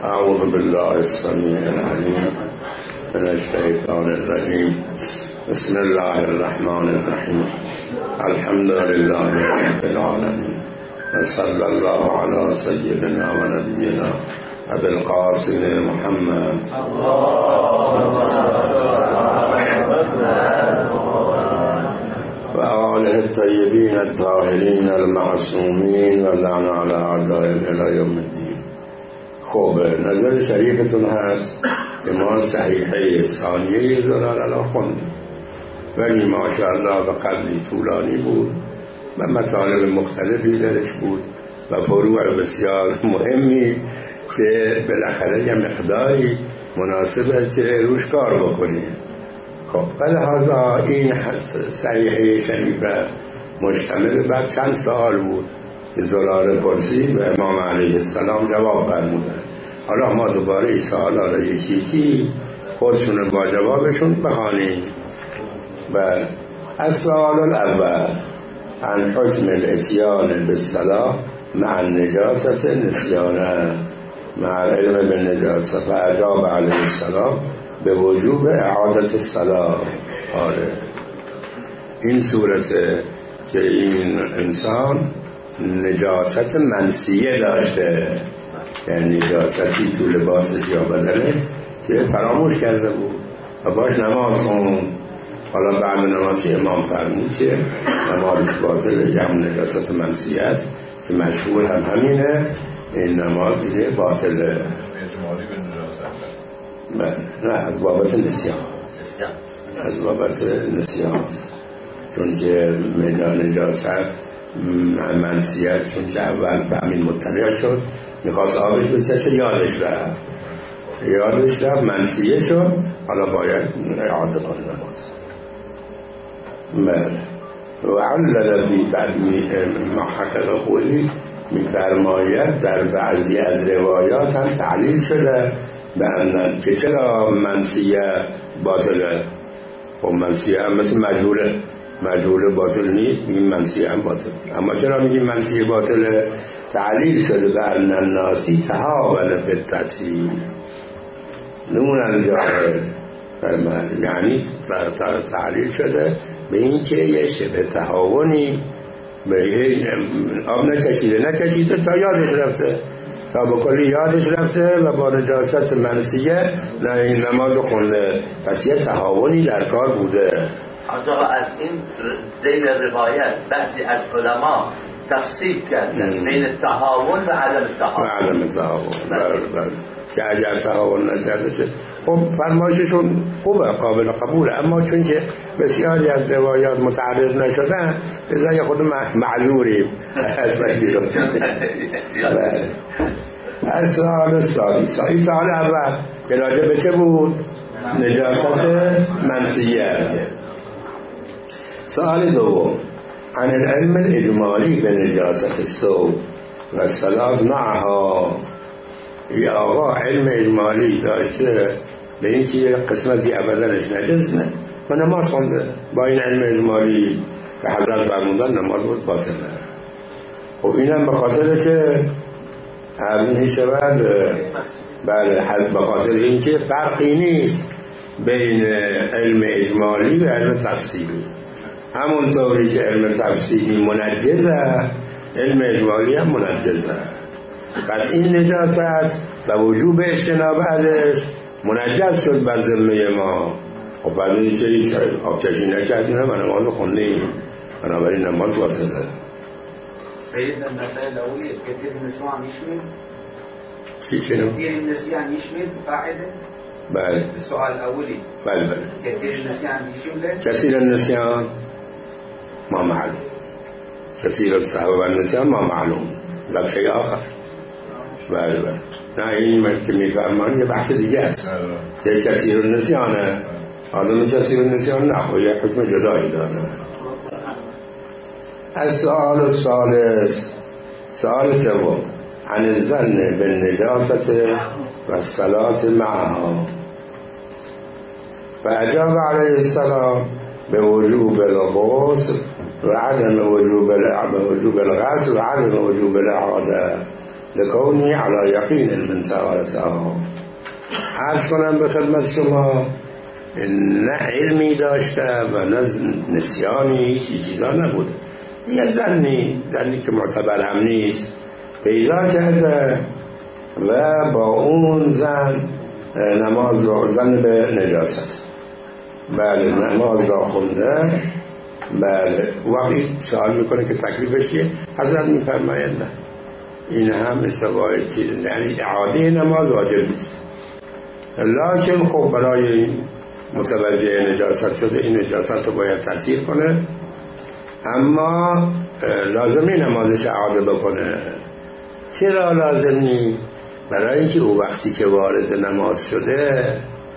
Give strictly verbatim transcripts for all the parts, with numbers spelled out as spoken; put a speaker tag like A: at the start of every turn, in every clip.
A: أعوذ بالله السميع العليم من الشيطان الرجيم. بسم الله الرحمن الرحيم. الحمد لله رب العالمين، وصلى الله على سيدنا ونبينا أبي القاسم محمد وآله الطيبين الطاهرين المعصومين واللعن على أعدائهم إلى يوم الدين. خب نظر شریفتون هست که ما صحیحه ثانیه زلال الان خوندیم، ولی ماشاءالله به قدری طولانی بود و مطالب مختلفی درش بود و فروع بسیار مهمی که بالاخره یه مقداری مناسبه که روش کار بکنیم. خب لحاظا این صحیحه شریفه مشتمل بر چند سوال بود که زلال پرسید و امام علیه السلام جواب فرمودند. حالا ما دوباره این سوالا را یکی یکی خودشون با جوابشون بخوانیم. و السؤال الاول عن حکم الاتیان بالصلاة مع النجاسة نسیانا مع العلم بالنجاسة فاجاب علیه السلام به وجوب اعادة الصلاة. آره این صورته که این انسان نجاست منسیه داشته، یعنی نجاستی تو لباسش یا بدنش که فراموش کرده بود و باش نماز خوند. حالا بعد نمازی امام فرمود که نمازش باطل، یه هم نجاست منسیه است که مشهور هم همینه، این نماز دیگه باطله.
B: اجمالی به نجاست
A: نه، از بابت نسیان، از بابت نسیان، چون که میدان نجاست منسیه است، چون که اول به همین مطلع شد میخواست آبش بچشه، یادش رفت یادش رفت منسیه شد، حالا باید اعاده کنه نماز. و علل بی بعد محقق خولی میفرماید در بعضی از روایات هم تعلیل شده به ان که چرا منسیه باطله. خب منسیه هم مثل مجهوله، مجهوله باطل نیست، میگیم منسیه هم باطل. اما چرا میگیم منسیه باطله؟ تعلیل شده به ان الناسی تهاون بالتطهیر نون الجاهل، یعنی تعلیل شده به این که یه شبه تهاونی به آب نکشیده نکشیده تا یادش رفته، تا به کلی یادش رفته و با نجاست منسیه نه این نماز خونده، پس یه تهاونی در کار بوده.
C: آنجا از این دین روایت بعضی از علما تفصیل کردن بین تهاون و عدم تهاون.
A: و عدم تهاون بله بله، که اگر تهاون نکرده چه خب فرمایششون خوبه، قابل قبوله، اما چون که بسیاری از روایات متعرض نشدن بذاری خود معذوریم از بسیار. از سوال سالی این سوال اول که راجع به چه بود؟ نجاست منسیه. سوال دوم عن العلم الاجمالی به نجاست الثوب و الصلاة معها. یه آقا علم اجمالی داشته به این که یه قسمتی بدنش نجس نه و نماز خونده، با این علم اجمالی که حضرت فرمودن نماز بود باطله. خب اینم به خاطر که عرض می شود بله به خاطر این که فرقی نیست بین علم اجمالی و علم تفصیلی. همونطوری که علم تفصیلی منجزه، علم اجمالی هم منجزه. پس این نجاست و وجوب اجتناب ازش منجز شد بر ذمه ما. خب بعدی که هیچ آبکشی نکردیم و نماز خوندیم، بنابراین نماز باطله.
D: سيدنا المسائل الأولية كثير النسيان يشمل
A: چی چنو؟
D: كثير النسيان يشمل قاعدة.
A: بله
D: السؤال الأولي
A: بله بله
D: كثير النسيان يشمل
A: كثير النسيان ما معلوم، كثير السهو والنسيان ما معلوم لا شيء آخر. بله بله نه این که میفرمان یه بحث دیگه است که کثیر النسیانه، آدم کثیر النسیان نه یه حکم جدایی داره. از سؤال الثالث سؤال سوم عن الظن بالنجاست و الصلاة معها فاجاب علیه السلام به وجوب الغسل و عدم وجوب وجوب الغسل و عدم وجوب الاعاده. لکونی علی یقین من طهارتها. عرض کنم به خدمت شما نه علمی داشته و نه نسیانی چیزا نبوده، یه زنی زنی که معتبر هم نیست پیدا کرده و با اون زن نماز را زن به نجاست، بله نماز را خونده. بله وقتی سوال میکنه که تکلیفش چیه، حضرت میفرماید نه این هم استوای چیز، یعنی اعاده نماز واجب نیست، لکن خب برای این متوجه نجاست شده این نجاست رو باید تطهیر کنه، اما لازمی نمازش اعاده بکنه. چرا لازمی؟ برای اینکه او وقتی که وارد نماز شده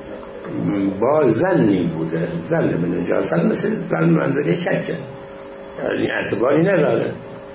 A: با زنی بوده، زن به نجاست مثل زن منظره شکه، یعنی اعتباری نداره.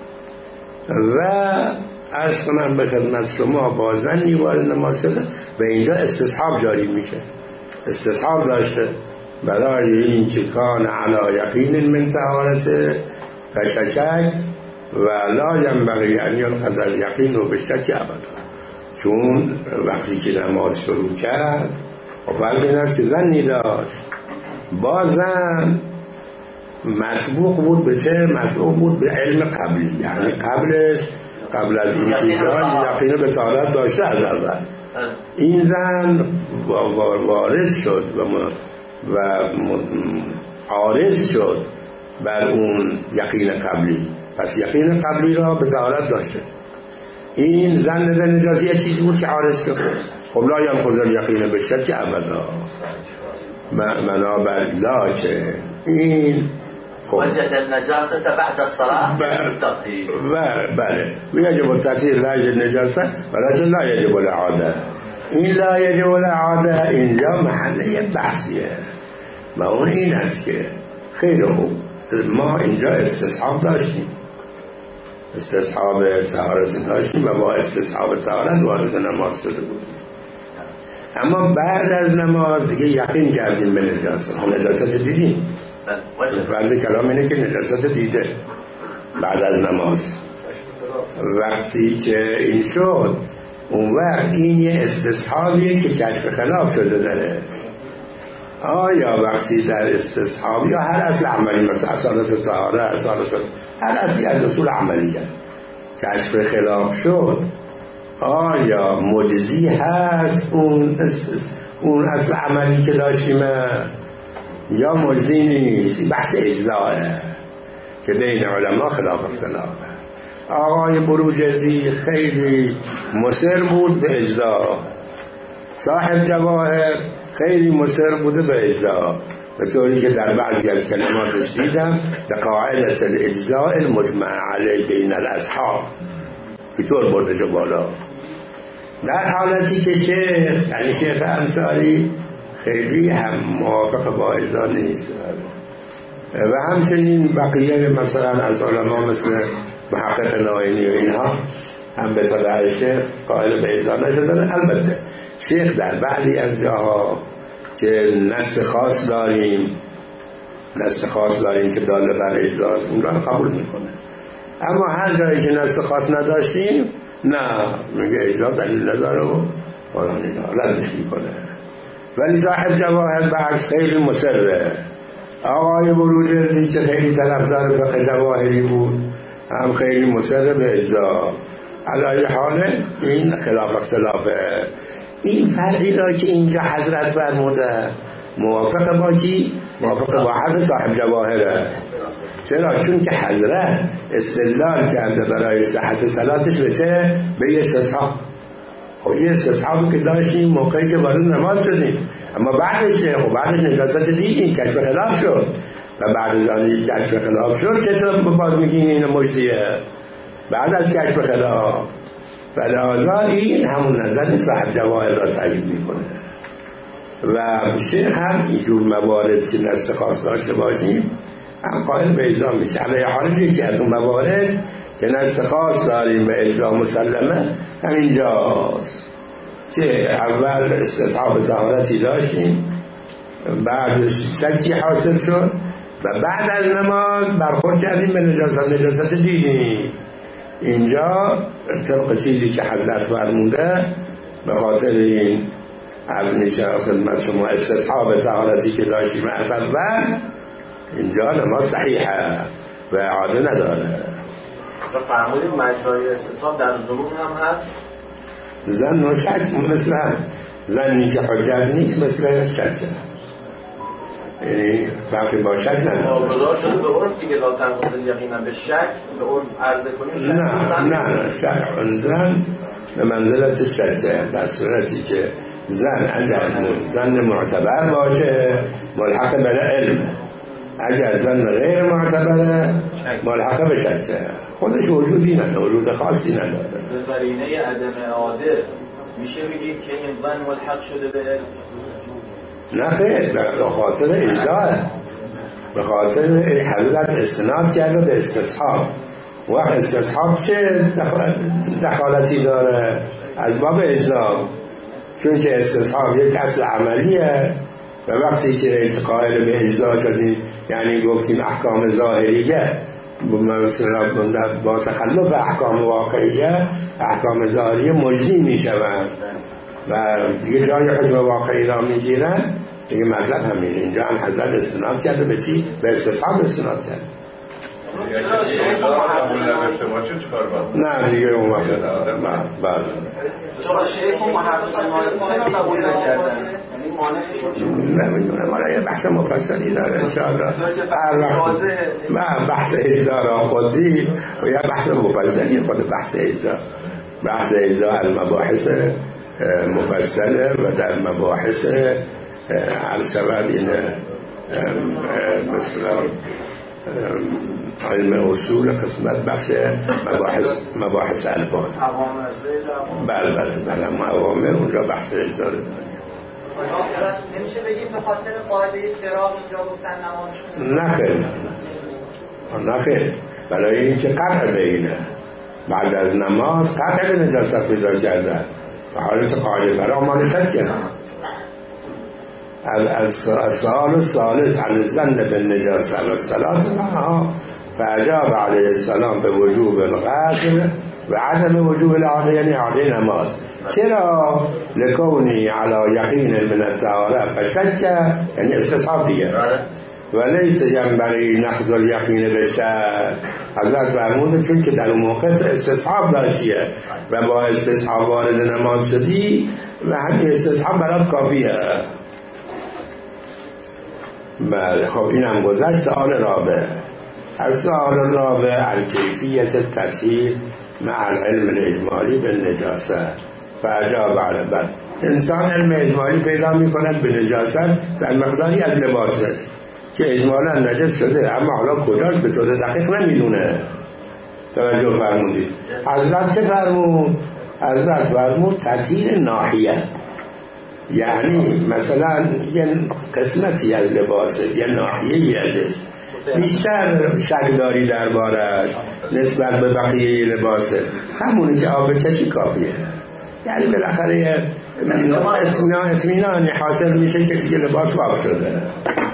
A: و عرض کنم به خدمت شما با زنی وارد نماز شده و اینجا استصحاب جاری میشه، استصحاب داشته برای این که کان علی یقین من طهارته و شکک و لا ینبغی ان ینقض الیقین و بالشک ابدا. چون وقتی که نماز شروع کرد و فرض این است که زنی داشت، با زن مسبوق بود به چه؟ مسبوق بود به علم قبلی، یعنی قبلش قبل از این چیزها یقین به طهارت داشته از اول. این زن وارد شد و و عارض شد بر اون یقین قبلی، پس یقین قبلی را به طهارت داشته. این زن به نجاست یه چیزی بود که عارض شد، خب لا ینقض الیقین بالشک ابدا، منابع لا که این
C: وجد النجاسة بعد الصلاة بالتطهير.
A: بله ويجب التطهير لا يجب النجاسة ولكن لا يجب الإعادة. این لا يجب الإعادة اینجا محله بحثیه و اون این است که خیلی خوب ما اینجا استصحاب داشتیم، استصحاب طهارت داشتیم و با استصحاب طهارت وارد نماز شده بودیم، اما بعد از نماز دیگه یقین کردیم به نجاست، هم نجاست دیدیم. فرض کلام اینه که نجاست دیده بعد از نماز. وقتی که این شد اون وقت این یه استصحابیه که کشف خلاف شده داره. آیا وقتی در استصحاب یا هر اصل عملی مثل اصالت طهاره، اصالت هر اصلی از اصول عملیه کشف خلاف شد، آیا مجزی هست اون اون اصل عملی که داشتیم یا مجزی نیست؟ بحث اجزاه که بین علما خلاف اختلافه. آقای بروجردی خیلی مصر بود به اجزا، صاحب جواهر خیلی مصر بوده به اجزا، به طوری که در بعضی از کلماتش دیدم لقاعدة الاجزاء المجمع علیه بین الاصحاب، اینطور برده جو بالا. در حالتی که شیخ یعنی شیخ انصاری خیلی هم موافق با اجزا نیست و همچنین بقیه مثلا از علما مثل محقق نائینی و اینها هم به طلع شیخ قائل به اجزا نشدن. البته شیخ در بعضی از جاها که نص خاص داریم نص خاص داریم که داله بر اجزاست اون را قبول میکنه، اما هر جایی که نص خاص نداشتیم نه میگه اجزا دلیل نداره و قرآن اینا ردش میکنه. ولی صاحب جواهر بحث خیلی مصره. آقای بروجردی که خیلی طرفدار فقه جواهری بود هم خیلی مصر به اجزا. علی حال این خلاف اختلافه. این فرقی را که اینجا حضرت فرموده موافق با کی؟ موافق با حرف صاحب جواهره. چرا؟ چون که حضرت استدلال کرده برای صحت صلاتش به چه؟ به یه استصحاب. خب یه استصحابی که داشتیم موقعی که وارد نماز شدیم، اما بعدش خب بعدش نجاست دیدیم کشف خلاف شد و بعد از آن کشف خلاف شد چطور باز میگین این مجزیه؟ بعد از کشف خلاف و لحاظا این همون نظر صاحب جواهر را تایید میکنه و شیخ هم اینجور موارد که نص خاص داشته باشیم هم قائل به اجزا میشه. علیه حال یکی از اون موارد که نص خاص داریم به اجزا مسلمه همینجاست که اول استصحاب طهارتی داشتیم، بعدش شکی حاصل شد و بعد از نماز برخورد کردیم به نجاست، نجاست دیدیم اینجا طبق چیزی که حضرت فرموده به خاطر این عرض میشه خدمت شما استصحاب طهارتی که داشتیم از اول اینجا نماز صحیحه و اعاده نداره.
D: و فرمودیم مجرای استصحاب در ظنون هم هست؟
A: زن و شک مثل زنی که حجت نیست مثل شک، یعنی فرقی با شک نداره.
D: واگذار شده به عرف دیگه لا تنقض الیقین به شک به عرف عرضه کنیم.
A: نه نه نه شرع زن به منزلت شکه در صورتی که زن اگر زن معتبر باشه ملحق به علم، اگر زن غیر معتبره ملحق به شکه. خودش وجودی نداره، وجود خاصی نداره.
D: به قرینه عدم اعاده میشه بگید که این زن ملحق شده به علم؟
A: نه خیر، به خاطر اجزاه، به خاطر حضرت استناد کرده به استصحاب. وقت استصحاب چه دخالتی داره؟ از باب اجزا، چون که استصحاب یک اصل عملیه و وقتی که قائل به اجزا شدیم یعنی گفتیم احکام ظاهریه با تخلف احکام واقعیه، احکام ظاهریه مجزی می شوند و دیگه جای حکم واقعی را می گیرن. دیگه مطلب همین. اینجا هم حضرت استناد کرده به چی؟ به استصحاب استناد کرده. نه دیگه اون وقت بله
D: چرا شیخ و محقق مالکی قبول نکردن؟ یعنی مانعشون
A: نمیدونم، حالا یه بحث مفصلی داره انشاءالله هر وقت من بحث اجزا را خودی و یه بحث مفصلی خود بحث اجزا. بحث اجزا المباحث مفصله و در مباحث عرض شود این مثلا علم اصول قسمت بخش مباحث مباحث الفاظ بله بله بله موامر اونجا بحث اجزا رو داریم.
E: نمیشه بگیم به خاطر قاعده فراغ اینجا گفتن نمازشون؟
A: نه خیر نه خیر، برای اینکه قطع بینه بعد از نماز قطع به نجاست پیدا کردن و حالت قاعده فراغ ما نشد کردن. السؤال الثالث عن الظن بالنجاسة والصلاة معها فأجاب عليه السلام بوجوب الغسل وعدم وجوب الإعادة، يعني إعادة نماز. چرا؟ لكوني على يقين من الطهارة فشك، يعني استصحاب دیگه وليس ينبغي نقض اليقين بالشك. حضرت فرموده چون که در اون موقع استصحاب داشتیه و با استصحاب وارد نماز شدی و همین استصحاب برات کافیه. بله خب این هم گذشت. سؤال رابع از سؤال رابع عن کیفیت التطهیر مع العلم الاجمالی بالنجاسه فاجاب على بعد. انسان علم اجمالی پیدا می کند به نجاست در مقداری از لباسه که اجمالا نجس شده اما حالا کجاست به طور دقیق نمیدونه. توجه فرمودید حضرت چه فرمود؟ حضرت فرمود تطهیر ناحیه، یعنی مثلا یه قسمتی از لباسه یه ناحیه‌ای ازش بیشتر شک داری دربارش نسبت به بقیه لباسه، همونی که آب کشی کافیه. یعنی بالاخره اطمینان اطمینانی حاصل میشه که دیگه لباس پاک شده.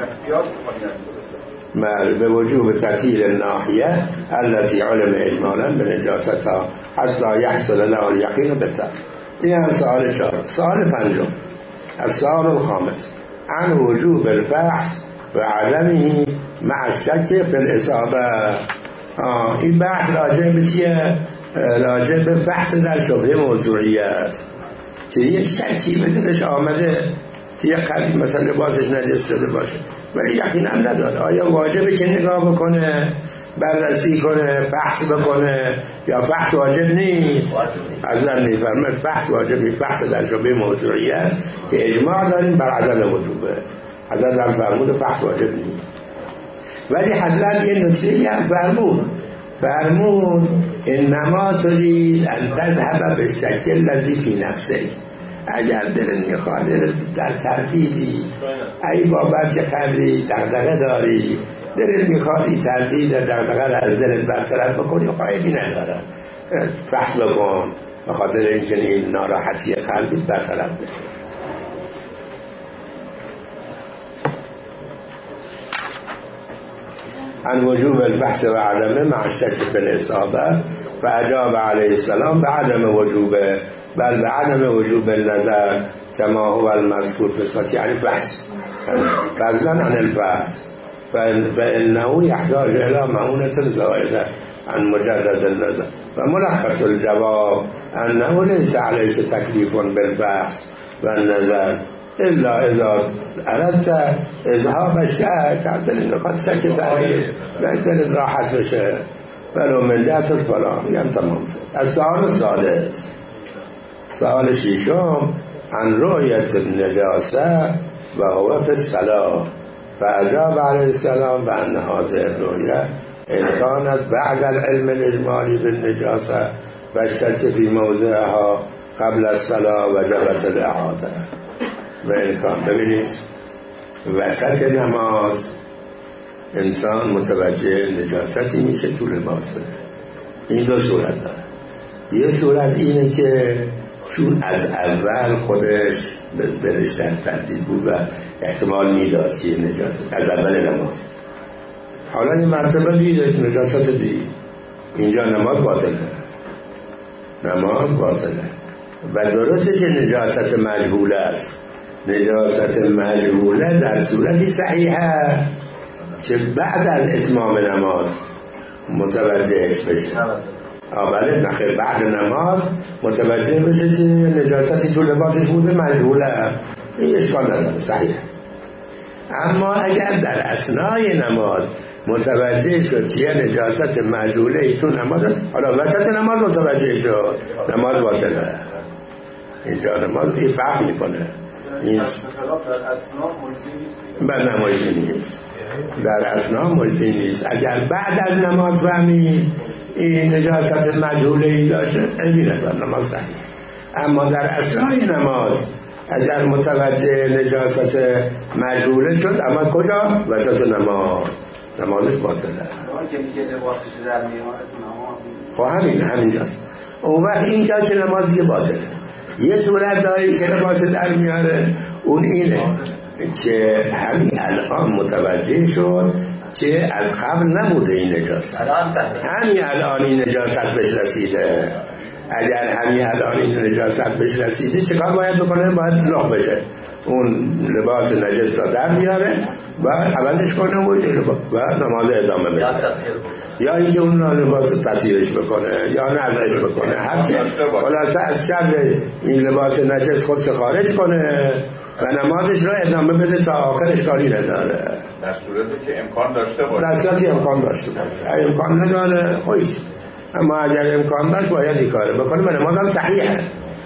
A: بله به وجوب تطهیر الناحیه التي علم اجمالا بنجاستها حتی یحصل له الیقین بالطهر. این هم سوال چهار. سوال پنجم السؤال الخامس عن وجوب الفحص و عدمه مع الشک فی الاصابه. این بحث راجع به چیه؟ راجع به بحث در شبهه موضوعیت که یه شکی به دلش آمده که یه قلب مثلا لباسش نجس شده باشه ولی یقینا نداره آیا واجبه که نگاه بکنه، بررسی کنه، فحص بکنه یا فحص واجب نیست؟ حضرت میفرماید فحص واجب نیست. فحص در شبهه موضوعیت که اجماع داریم بر عدم وجوبه. حضرت هم فرمود فحص واجب نیست، ولی حضرت یه نکته‌ای هم فرمود فرمود انما تريد ان تذهب بالشك الذي في نفسك. اگر دلت میخواد در تردیدی ای بابت که قدری دغدغه داری، دلت میخواد این تردید دغدغه را از دلت برطرف بکنی، قایبی نداره، فحص بکن به خاطر اینکه این ناراحتی قلبی برطرف بشه. عن وجوب البحث و عدمه مع الشك في الاصابه فاجاب علیه السلام به عدم وجوب بل به عدم وجوب النظر كما هو المذكور في الصحيح، يعني بحث فضلا عن البحث فإنه يحتاج إلى معونة زائدة عن مجرد النظر. وملخص الجواب أنه ليس عليك تكليف بالبحث والنظر إلا إذا أردت إذهاب الشك حتى لنقاط شك عليه لأنك راحت بشه ولو من جهة الفلان يعني تمام. السؤال السادس سؤال ششم عن رؤية النجاسة وهو في الصلاة فأجاب عليه السلام بأن هذه الرؤية إن كانت بعد العلم الإجمالي بالنجاسة فالشك في موضعها قبل الصلاة وجبت الإعادة. وإن كان ببینید وسط نماز انسان متوجه نجاستی میشه تو لباسه. این دو صورت داره. یه صورت اینه که چون از اول خودش دلش در تردید بود و احتمال میداد که نجاست از اول نماز، حالا این مرتبه دیدش نجاست دید، اینجا نماز باطله، نماز باطله. و درسته که نجاست مجهوله است، نجاست مجهوله در صورتی صحیحه که بعد از اتمام نماز متوجهش بشه. بله نخیر بعد نماز متوجه بشه که نجاستی تو لباسش بوده مجهوله، این اشکال نداره صحیح. اما اگر در اثنای نماز متوجه شد که یه نجاست مجهوله ای تو نماز، حالا وسط نماز متوجه شد، نماز باطله. اینجا نماز این فرق میکنه. این
D: خلاف در اثنا مجزی نیست.
A: بله مجزی نیست، در اثنا مجزی نیست. اگر بعد از نماز فهمی این نجاست مجهوله ای داشته عیبی نداره، نماز صحیح. اما در اثنای نماز اگر متوجه نجاست مجهوله شد، اما کجا؟ وسط نماز، نمازش باطله.
D: که میگه لباسش در میاره تو
A: خب
D: نماز
A: همین همینجاست. اون وقت اینجا که نماز دیگه باطله. یه صورت داری که لباس در میاره، اون اینه که همین الان متوجه شد که از قبل نبوده این نجاست، همین الان این نجاست بهش رسیده. اگر همین الان این نجاست بهش رسیده چه کار باید بکنه؟ باید لغ بشه، اون لباس نجس را در بیاره و عوضش کنه و و نماز ادامه بده، یا اینکه اون لباس تطهیرش بکنه یا نزعش بکنه، هر چه خلاصه از شر این لباس نجس خودش خارج کنه و نمازش را ادامه بده تا آخرش کاری نداره،
B: در صورتی که امکان داشته باشه.
A: در صورتی که امکان داشته باشه. امکان نداره خویش، اما اگر امکان داشت باید این کاره بکنه و نماز هم صحیحه.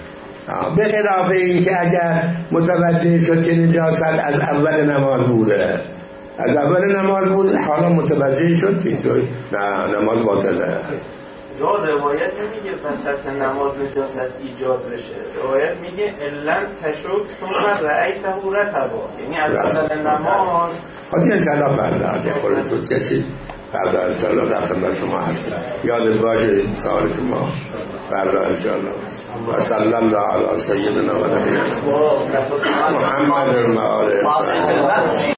A: به خلاف این که اگر متوجه شد که نجاست از اول نماز بوده، از اول نماز بود، حالا متوجه شد که اینطوری نه نماز باطله.
F: جا روایت نمیگه وسط نماز نجاست ایجاد بشه، روایت میگه الان تشک ثم رأیته رطبا، یعنی از اول نماز.
A: خودی انشاءالله فردا اگه خودتون کشید فردا انشاءالله در خدمت شما هستم. یادت باشه سوال شما فردا انشاءالله. و صلی الله علی سیدنا و نبینا محمد و آله